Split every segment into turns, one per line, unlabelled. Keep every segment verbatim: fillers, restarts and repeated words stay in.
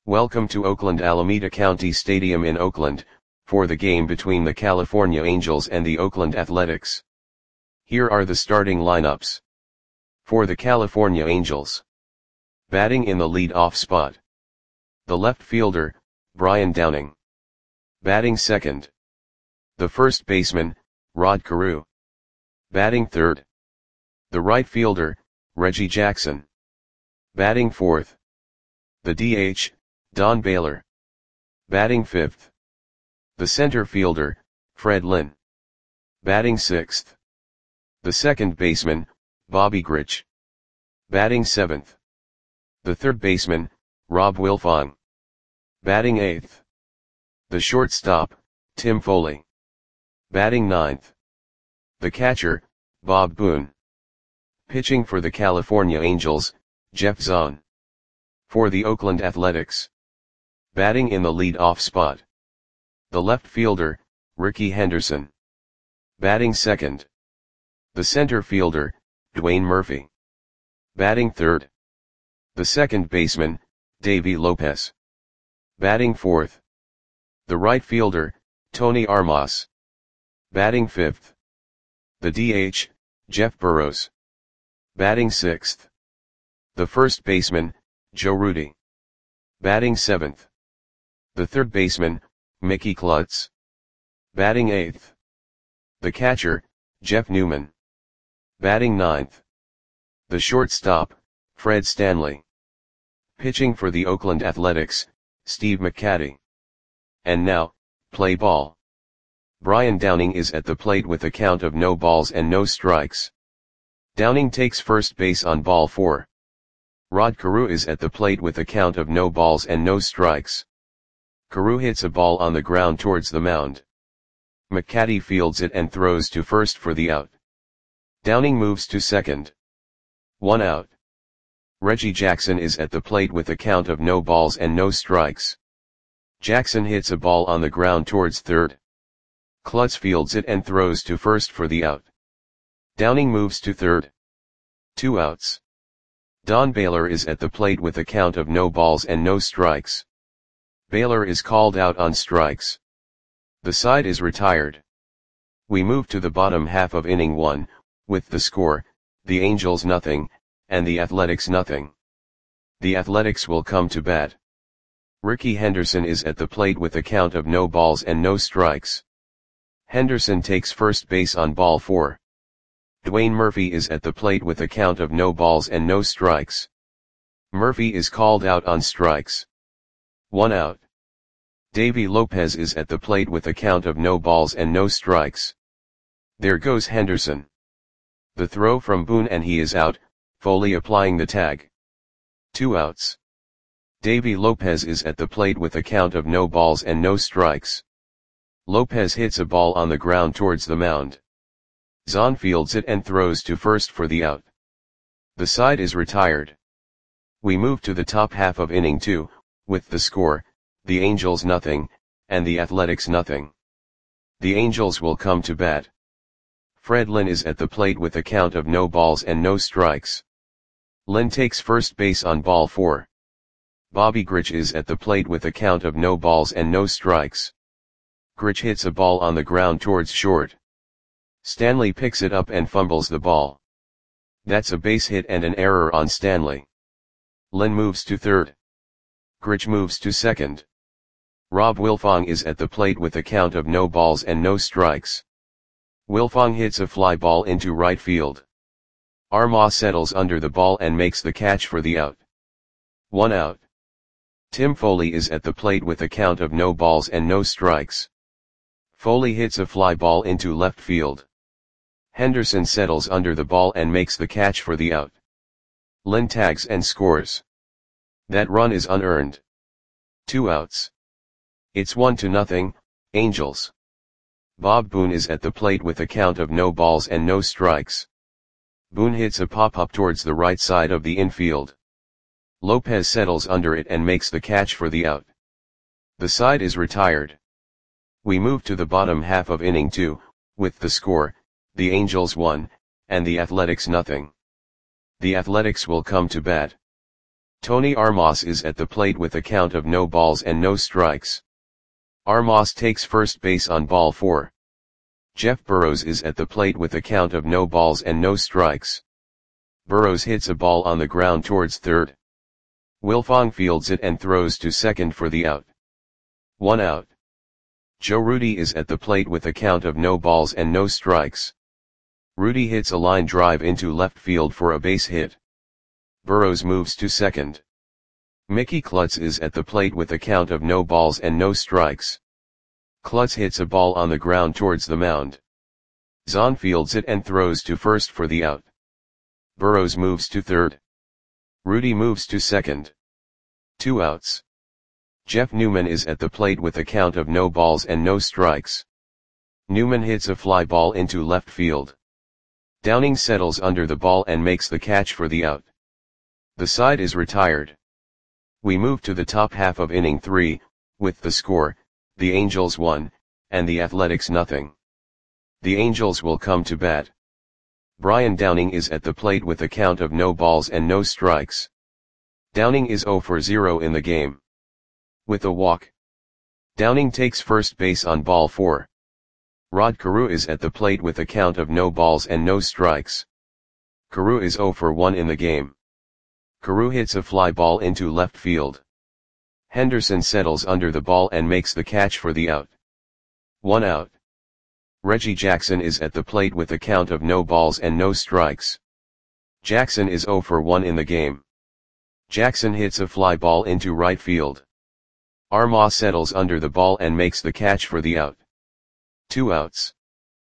Welcome to Oakland Alameda County Stadium in Oakland, for the game between the California Angels and the Oakland Athletics. Here are the starting lineups. For the California Angels. Batting in the lead-off spot. The left fielder, Brian Downing. Batting second. The first baseman, Rod Carew. Batting third. The right fielder, Reggie Jackson. Batting fourth. The D H, Don Baylor. Batting fifth. The center fielder, Fred Lynn. Batting sixth. The second baseman, Bobby Grich. Batting seventh. The third baseman, Rob Wilfong. Batting eighth. The shortstop, Tim Foley. Batting ninth. The catcher, Bob Boone. Pitching for the California Angels, Jeff Zahn. For the Oakland Athletics. Batting in the lead-off spot. The left fielder, Rickey Henderson. Batting second. The center fielder, Dwayne Murphy. Batting third. The second baseman, Davey Lopez. Batting fourth. The right fielder, Tony Armas. Batting fifth. The D H, Jeff Burrows. Batting sixth. The first baseman, Joe Rudi. Batting seventh. The third baseman, Mickey Klutz. Batting eighth. The catcher, Jeff Newman. Batting ninth. The shortstop, Fred Stanley. Pitching for the Oakland Athletics, Steve McCatty. And now, play ball. Brian Downing is at the plate with a count of no balls and no strikes. Downing takes first base on ball four. Rod Carew is at the plate with a count of no balls and no strikes. Carew hits a ball on the ground towards the mound. McCatty fields it and throws to first for the out. Downing moves to second. One out. Reggie Jackson is at the plate with a count of no balls and no strikes. Jackson hits a ball on the ground towards third. Klutz fields it and throws to first for the out. Downing moves to third. Two outs. Don Baylor is at the plate with a count of no balls and no strikes. Baylor is called out on strikes. The side is retired. We move to the bottom half of inning one, with the score, the Angels nothing, and the Athletics nothing. The Athletics will come to bat. Rickey Henderson is at the plate with a count of no balls and no strikes. Henderson takes first base on ball four. Dwayne Murphy is at the plate with a count of no balls and no strikes. Murphy is called out on strikes. One out. Davey Lopez is at the plate with a count of no balls and no strikes. There goes Henderson. The throw from Boone and he is out, Foley applying the tag. Two outs. Davey Lopez is at the plate with a count of no balls and no strikes. Lopez hits a ball on the ground towards the mound. Zahn fields it and throws to first for the out. The side is retired. We move to the top half of inning two, with the score, the Angels nothing, and the Athletics nothing. The Angels will come to bat. Fred Lynn is at the plate with a count of no balls and no strikes. Lynn takes first base on ball four. Bobby Grich is at the plate with a count of no balls and no strikes. Grich hits a ball on the ground towards short. Stanley picks it up and fumbles the ball. That's a base hit and an error on Stanley. Lynn moves to third. Grich moves to second. Rob Wilfong is at the plate with a count of no balls and no strikes. Wilfong hits a fly ball into right field. Armas settles under the ball and makes the catch for the out. One out. Tim Foley is at the plate with a count of no balls and no strikes. Foley hits a fly ball into left field. Henderson settles under the ball and makes the catch for the out. Lynn tags and scores. That run is unearned. Two outs. It's one to nothing, Angels. Bob Boone is at the plate with a count of no balls and no strikes. Boone hits a pop-up towards the right side of the infield. Lopez settles under it and makes the catch for the out. The side is retired. We move to the bottom half of inning two, with the score, the Angels one, and the Athletics nothing. The Athletics will come to bat. Tony Armas is at the plate with a count of no balls and no strikes. Armas takes first base on ball four. Jeff Burrows is at the plate with a count of no balls and no strikes. Burrows hits a ball on the ground towards third. Wilfong fields it and throws to second for the out. One out. Joe Rudi is at the plate with a count of no balls and no strikes. Rudi hits a line drive into left field for a base hit. Burrows moves to second. Mickey Klutz is at the plate with a count of no balls and no strikes. Klutz hits a ball on the ground towards the mound. Zahn fields it and throws to first for the out. Burrows moves to third. Rudi moves to second. Two outs. Jeff Newman is at the plate with a count of no balls and no strikes. Newman hits a fly ball into left field. Downing settles under the ball and makes the catch for the out. The side is retired. We move to the top half of inning three, with the score, the Angels one, and the Athletics nothing. The Angels will come to bat. Brian Downing is at the plate with a count of no balls and no strikes. Downing is zero for zero in the game. With a walk. Downing takes first base on ball four. Rod Carew is at the plate with a count of no balls and no strikes. Carew is zero for one in the game. Carew hits a fly ball into left field. Henderson settles under the ball and makes the catch for the out. One out. Reggie Jackson is at the plate with a count of no balls and no strikes. Jackson is zero for one in the game. Jackson hits a fly ball into right field. Armas settles under the ball and makes the catch for the out. Two outs.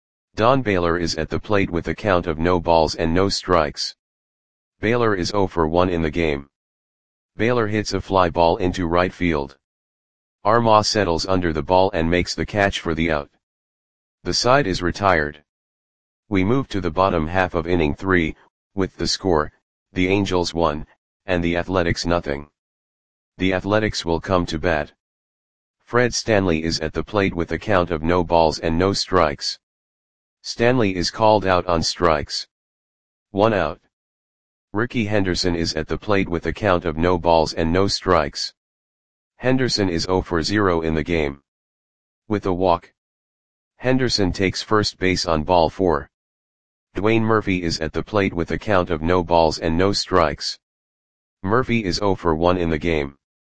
Don Baylor is at the plate with a count of no balls and no strikes. Baylor is zero for one in the game. Baylor hits a fly ball into right field. Armas settles under the ball and makes the catch for the out. The side is retired. We move to the bottom half of inning three, with the score, the Angels one, and the Athletics nothing. The Athletics will come to bat. Fred Stanley is at the plate with a count of no balls and no strikes. Stanley is called out on strikes. One out. Ricky Henderson is at the plate with a count of no balls and no strikes. Henderson is zero for zero in the game. With a walk. Henderson takes first base on ball four. Dwayne Murphy is at the plate with a count of no balls and no strikes. Murphy is zero for one in the game.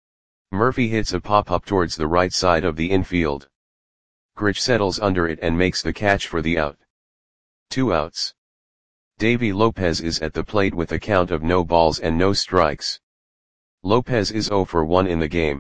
Murphy hits a pop-up towards the right side of the infield. Grich settles under it and makes the catch for the out. Two outs. Davy Lopez is at the plate with a count of no balls and no strikes. Lopez is zero for one in the game.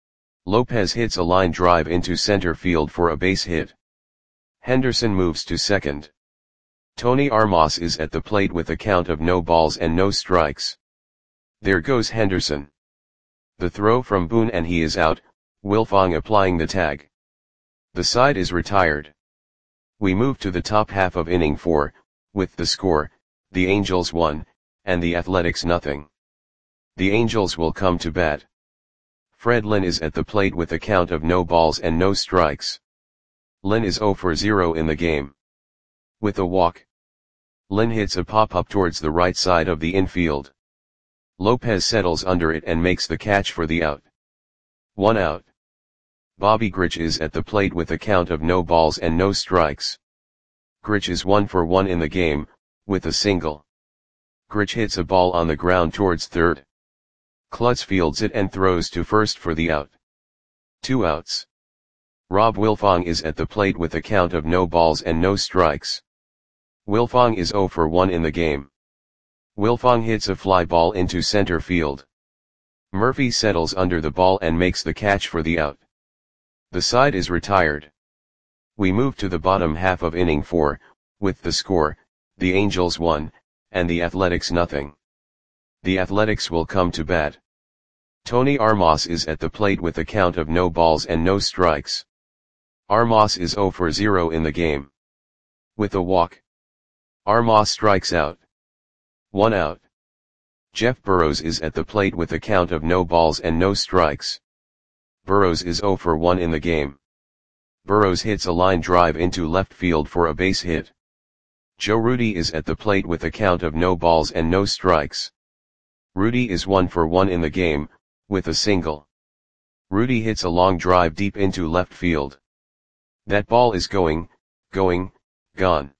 Lopez hits a line drive into center field for a base hit. Henderson moves to second. Tony Armas is at the plate with a count of no balls and no strikes. There goes Henderson. The throw from Boone and he is out, Wilfong applying the tag. The side is retired. We move to the top half of inning four, with the score, the Angels one, and the Athletics nothing. The Angels will come to bat. Fred Lynn is at the plate with a count of no balls and no strikes. Lynn is zero for zero in the game. With a walk. Lynn hits a pop-up towards the right side of the infield. Lopez settles under it and makes the catch for the out. One out. Bobby Grich is at the plate with a count of no balls and no strikes. Grich is one for one in the game, with a single. Grich hits a ball on the ground towards third. Klutz fields it and throws to first for the out. Two outs. Rob Wilfong is at the plate with a count of no balls and no strikes. Wilfong is zero for one in the game. Wilfong hits a fly ball into center field. Murphy settles under the ball and makes the catch for the out. The side is retired. We move to the bottom half of inning four, with the score, the Angels one, and the Athletics nothing. The Athletics will come to bat. Tony Armas is at the plate with a count of no balls and no strikes. Armas is zero for zero in the game. With a walk. Armas strikes out. One out. Jeff Burrows is at the plate with a count of no balls and no strikes. Burrows is zero for one in the game. Burrows hits a line drive into left field for a base hit. Joe Rudi is at the plate with a count of no balls and no strikes. Rudy is one for one in the game, with a single. Rudy hits a long drive deep into left field. That ball is going, going, gone.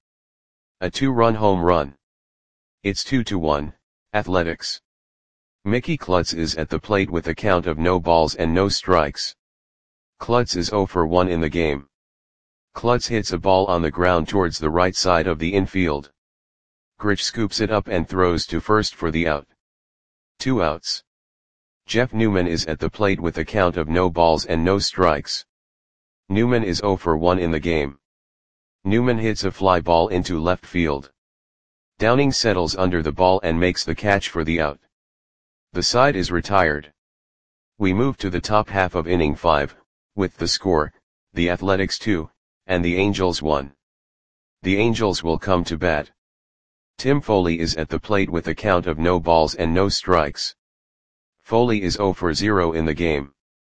A two-run home run. It's two to one, Athletics. Mickey Klutz is at the plate with a count of no balls and no strikes. Klutz is zero for one in the game. Klutz hits a ball on the ground towards the right side of the infield. Grich scoops it up and throws to first for the out. Two outs. Jeff Newman is at the plate with a count of no balls and no strikes. Newman is zero for one in the game. Newman hits a fly ball into left field. Downing settles under the ball and makes the catch for the out. The side is retired. We move to the top half of inning five, with the score, the Athletics two, and the Angels one. The Angels will come to bat. Tim Foley is at the plate with a count of no balls and no strikes. Foley is zero for zero in the game.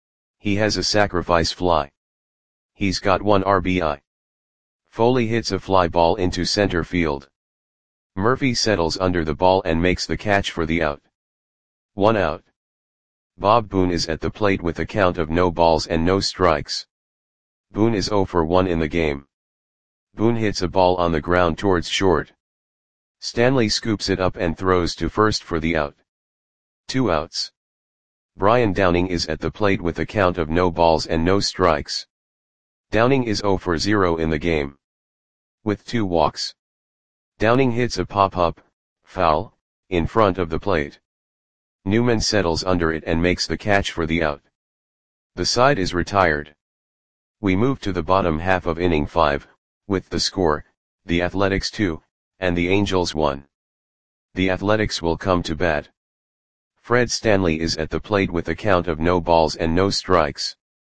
He has a sacrifice fly. He's got one R B I. Foley hits a fly ball into center field. Murphy settles under the ball and makes the catch for the out. One out. Bob Boone is at the plate with a count of no balls and no strikes. Boone is zero for one in the game. Boone hits a ball on the ground towards short. Stanley scoops it up and throws to first for the out. Two outs. Brian Downing is at the plate with a count of no balls and no strikes. Downing is zero for zero in the game. With two walks. Downing hits a pop-up, foul, in front of the plate. Newman settles under it and makes the catch for the out. The side is retired. We move to the bottom half of inning five, with the score, the Athletics two, and the Angels one. The Athletics will come to bat. Fred Stanley is at the plate with a count of no balls and no strikes.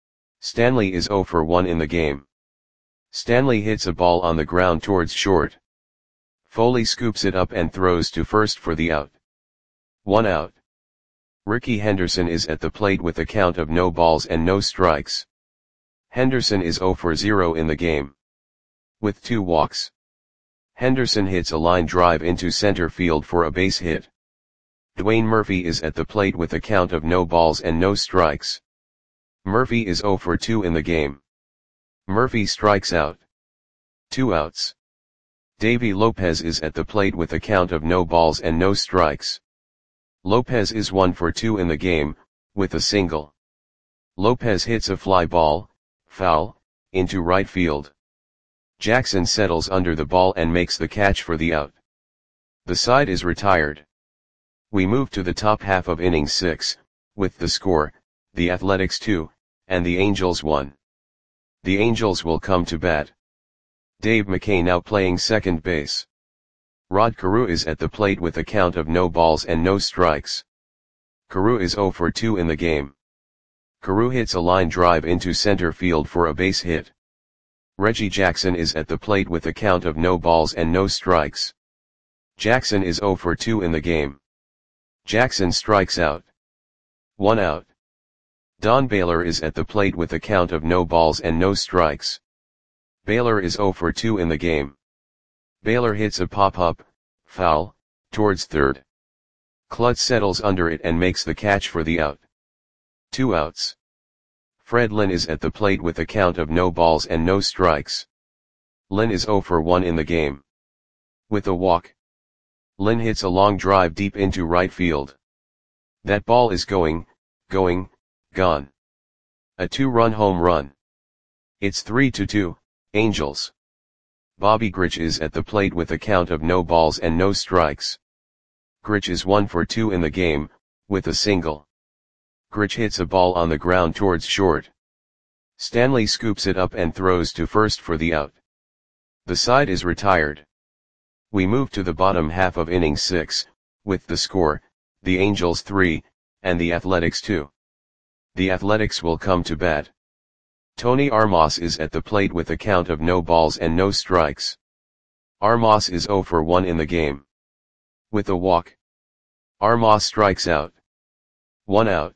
Stanley is zero for one in the game. Stanley hits a ball on the ground towards short. Foley scoops it up and throws to first for the out. One out. Ricky Henderson is at the plate with a count of no balls and no strikes. Henderson is zero for zero in the game. With two walks. Henderson hits a line drive into center field for a base hit. Dwayne Murphy is at the plate with a count of no balls and no strikes. Murphy is zero for two in the game. Murphy strikes out. Two outs. Davy Lopez is at the plate with a count of no balls and no strikes. Lopez is one for two in the game, with a single. Lopez hits a fly ball, foul, into right field. Jackson settles under the ball and makes the catch for the out. The side is retired. We move to the top half of inning six, with the score, the Athletics two, and the Angels one. The Angels will come to bat. Dave McKay now playing second base. Rod Carew is at the plate with a count of no balls and no strikes. Carew is zero for two in the game. Carew hits a line drive into center field for a base hit. Reggie Jackson is at the plate with a count of no balls and no strikes. Jackson is zero for two in the game. Jackson strikes out. One out. Don Baylor is at the plate with a count of no balls and no strikes. Baylor is zero for two in the game. Baylor hits a pop-up, foul, towards third. Klutz settles under it and makes the catch for the out. Two outs. Fred Lynn is at the plate with a count of no balls and no strikes. Lynn is zero for one in the game. With a walk. Lynn hits a long drive deep into right field. That ball is going, going, gone. A two-run home run. It's three to two, Angels. Bobby Grich is at the plate with a count of no balls and no strikes. Grich is one for two in the game, with a single. Grich hits a ball on the ground towards short. Stanley scoops it up and throws to first for the out. The side is retired. We move to the bottom half of inning six, with the score, the Angels three, and the Athletics two. The Athletics will come to bat. Tony Armas is at the plate with a count of no balls and no strikes. Armas is zero for one in the game. With a walk. Armas strikes out. One out.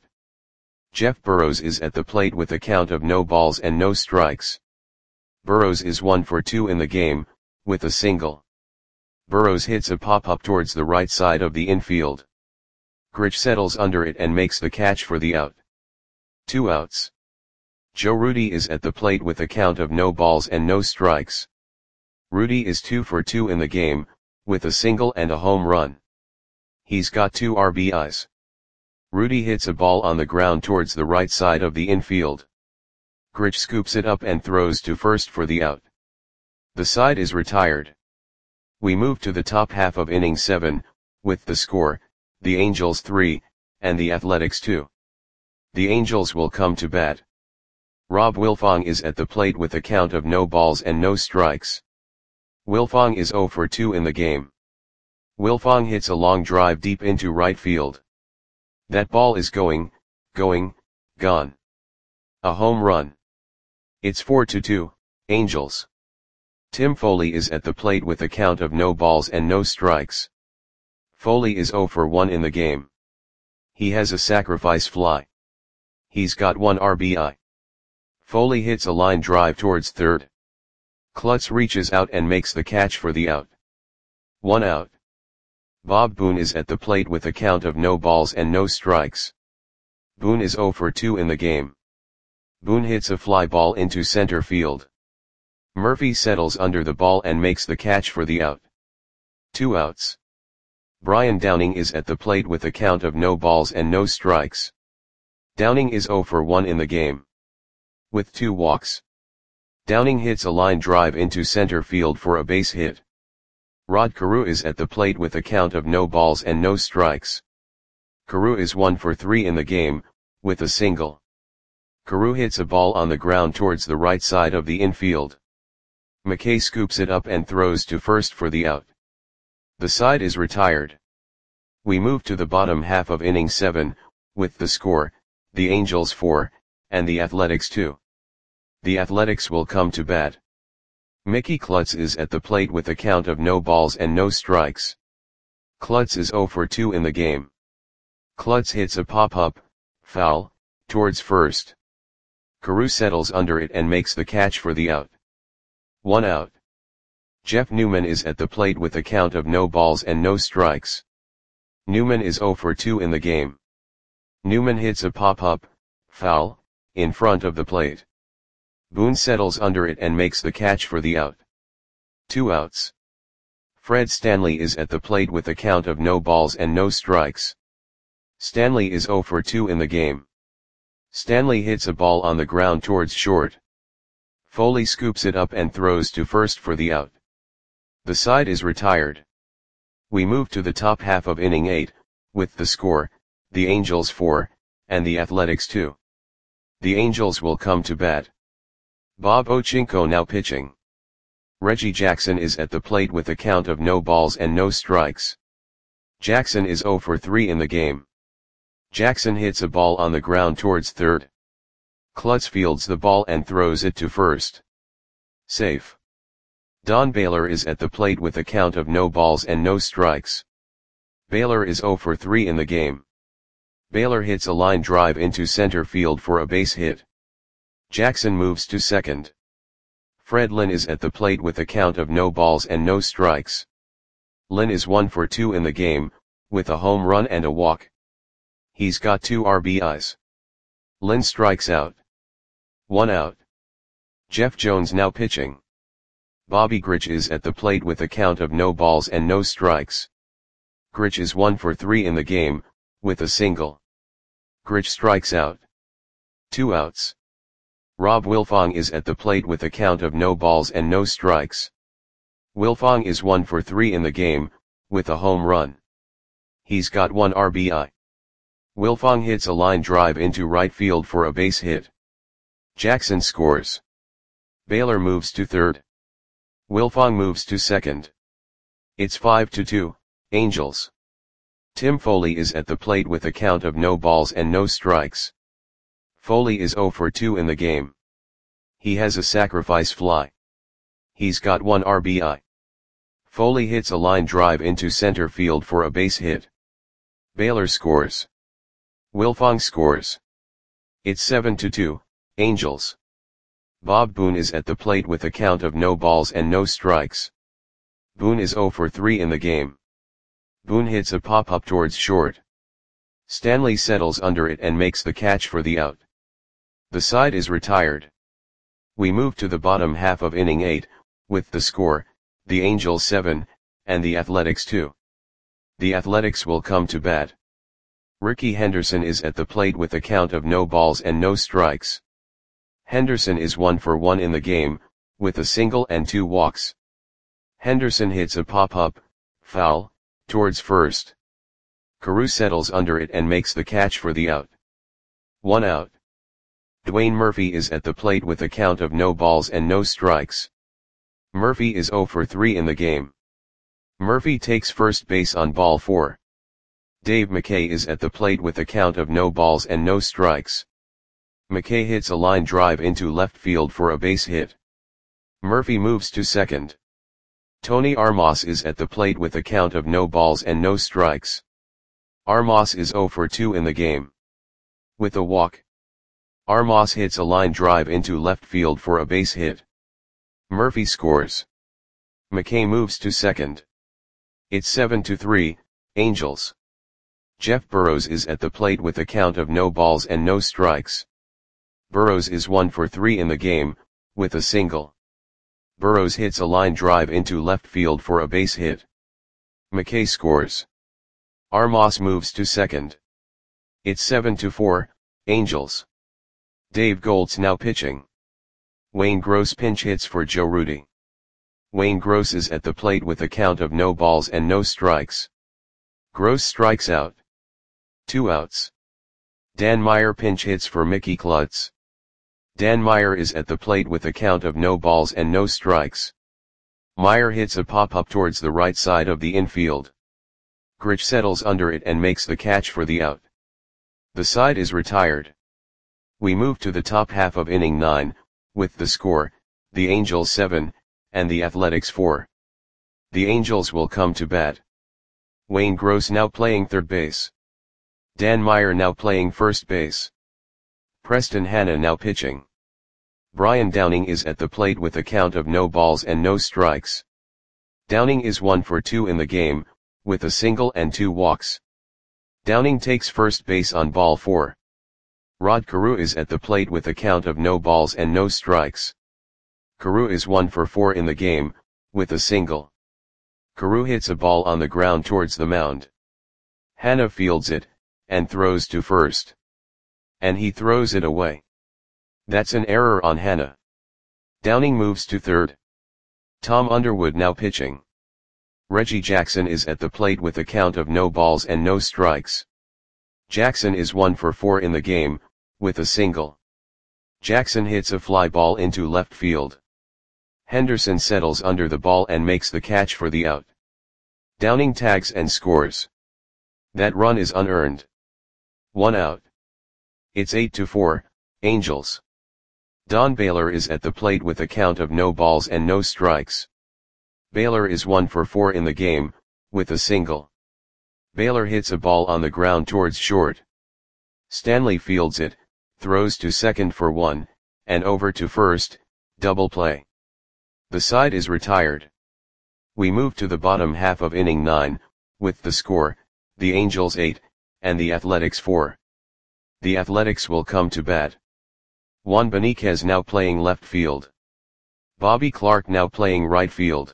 Jeff Burrows is at the plate with a count of no balls and no strikes. Burrows is one for two in the game, with a single. Burrows hits a pop-up towards the right side of the infield. Grich settles under it and makes the catch for the out. Two outs. Joe Rudi is at the plate with a count of no balls and no strikes. Rudi is two for two in the game, with a single and a home run. He's got two R B Is. Rudi hits a ball on the ground towards the right side of the infield. Grich scoops it up and throws to first for the out. The side is retired. We move to the top half of inning seven, with the score, the Angels three, and the Athletics two. The Angels will come to bat. Rob Wilfong is at the plate with a count of no balls and no strikes. Wilfong is zero for two in the game. Wilfong hits a long drive deep into right field. That ball is going, going, gone. A home run. It's four to two, Angels. Tim Foley is at the plate with a count of no balls and no strikes. Foley is zero for one in the game. He has a sacrifice fly. He's got one R B I. Foley hits a line drive towards third. Klutz reaches out and makes the catch for the out. One out. Bob Boone is at the plate with a count of no balls and no strikes. Boone is zero for two in the game. Boone hits a fly ball into center field. Murphy settles under the ball and makes the catch for the out. Two outs. Brian Downing is at the plate with a count of no balls and no strikes. Downing is zero for one in the game. With two walks. Downing hits a line drive into center field for a base hit. Rod Carew is at the plate with a count of no balls and no strikes. Carew is one for three in the game, with a single. Carew hits a ball on the ground towards the right side of the infield. McKay scoops it up and throws to first for the out. The side is retired. We move to the bottom half of inning seven, with the score, the Angels four, and the Athletics two. The Athletics will come to bat. Mickey Klutz is at the plate with a count of no balls and no strikes. Klutz is zero for two in the game. Klutz hits a pop-up, foul, towards first. Carew settles under it and makes the catch for the out. One out. Jeff Newman is at the plate with a count of no balls and no strikes. Newman is zero for two in the game. Newman hits a pop-up, foul, in front of the plate. Boone settles under it and makes the catch for the out. Two outs. Fred Stanley is at the plate with a count of no balls and no strikes. Stanley is zero for two in the game. Stanley hits a ball on the ground towards short. Foley scoops it up and throws to first for the out. The side is retired. We move to the top half of inning eight, with the score, the Angels four, and the Athletics two. The Angels will come to bat. Bob Ochinko now pitching. Reggie Jackson is at the plate with a count of no balls and no strikes. Jackson is zero for three in the game. Jackson hits a ball on the ground towards third. Klutz fields the ball and throws it to first. Safe. Don Baylor is at the plate with a count of no balls and no strikes. Baylor is zero for three in the game. Baylor hits a line drive into center field for a base hit. Jackson moves to second. Fred Lynn is at the plate with a count of no balls and no strikes. Lynn is one for two in the game, with a home run and a walk. He's got two R B Is. Lynn strikes out. One out. Jeff Jones now pitching. Bobby Grich is at the plate with a count of no balls and no strikes. Grich is one for three in the game, with a single. Grich strikes out. Two outs. Rob Wilfong is at the plate with a count of no balls and no strikes. Wilfong is one for three in the game, with a home run. He's got one R B I. Wilfong hits a line drive into right field for a base hit. Jackson scores. Baylor moves to third. Wilfong moves to second. It's five to two, Angels. Tim Foley is at the plate with a count of no balls and no strikes. Foley is zero for two in the game. He has a sacrifice fly. He's got one R B I. Foley hits a line drive into center field for a base hit. Baylor scores. Wilfong scores. It's seven to two, Angels. Bob Boone is at the plate with a count of no balls and no strikes. Boone is zero for three in the game. Boone hits a pop-up towards short. Stanley settles under it and makes the catch for the out. The side is retired. We move to the bottom half of inning eight, with the score, the Angels seven, and the Athletics two. The Athletics will come to bat. Rickey Henderson is at the plate with a count of no balls and no strikes. Henderson is one for one in the game, with a single and two walks. Henderson hits a pop-up, foul, towards first. Carew settles under it and makes the catch for the out. One out. Dwayne Murphy is at the plate with a count of no balls and no strikes. Murphy is zero for three in the game. Murphy takes first base on ball four. Dave McKay is at the plate with a count of no balls and no strikes. McKay hits a line drive into left field for a base hit. Murphy moves to second. Tony Armas is at the plate with a count of no balls and no strikes. Armas is zero for two in the game. With a walk, Armas hits a line drive into left field for a base hit. Murphy scores. McKay moves to second. It's seven to three, Angels. Jeff Burrows is at the plate with a count of no balls and no strikes. Burrows is one for three in the game, with a single. Burrows hits a line drive into left field for a base hit. McKay scores. Armas moves to second. It's seven to four, Angels. Dave Goltz now pitching. Wayne Gross pinch hits for Joe Rudi. Wayne Gross is at the plate with a count of no balls and no strikes. Gross strikes out. Two outs. Dan Meyer pinch hits for Mickey Klutz. Dan Meyer is at the plate with a count of no balls and no strikes. Meyer hits a pop-up towards the right side of the infield. Grich settles under it and makes the catch for the out. The side is retired. We move to the top half of inning nine, with the score, the Angels seven, and the Athletics four. The Angels will come to bat. Wayne Gross now playing third base. Dan Meyer now playing first base. Preston Hanna now pitching. Brian Downing is at the plate with a count of no balls and no strikes. Downing is one for two in the game, with a single and two walks. Downing takes first base on ball four. Rod Carew is at the plate with a count of no balls and no strikes. Carew is one for four in the game, with a single. Carew hits a ball on the ground towards the mound. Hanna fields it, and throws to first. And he throws it away. That's an error on Hanna. Downing moves to third. Tom Underwood now pitching. Reggie Jackson is at the plate with a count of no balls and no strikes. Jackson is one for four in the game, with a single. Jackson hits a fly ball into left field. Henderson settles under the ball and makes the catch for the out. Downing tags and scores. That run is unearned. One out. It's eight to four, Angels. Don Baylor is at the plate with a count of no balls and no strikes. Baylor is one for four in the game, with a single. Baylor hits a ball on the ground towards short. Stanley fields it, throws to second for one, and over to first, double play. The side is retired. We move to the bottom half of inning nine, with the score, the Angels eight, and the Athletics four. The Athletics will come to bat. Juan Beniquez now playing left field. Bobby Clark now playing right field.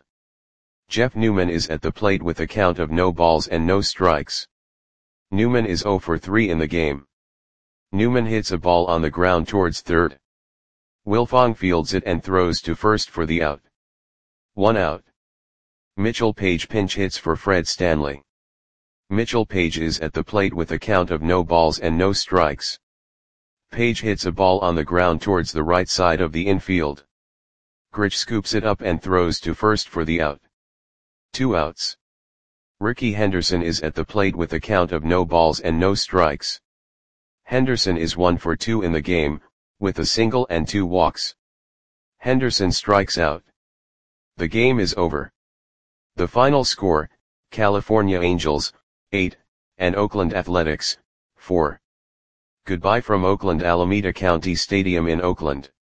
Jeff Newman is at the plate with a count of no balls and no strikes. Newman is zero for three in the game. Newman hits a ball on the ground towards third. Wilfong fields it and throws to first for the out. One out. Mitchell Page pinch hits for Fred Stanley. Mitchell Page is at the plate with a count of no balls and no strikes. Page hits a ball on the ground towards the right side of the infield. Grich scoops it up and throws to first for the out. Two outs. Rickey Henderson is at the plate with a count of no balls and no strikes. Henderson is one for two in the game, with a single and two walks. Henderson strikes out. The game is over. The final score, California Angels, eight, and Oakland Athletics, four. Goodbye from Oakland Alameda County Stadium in Oakland.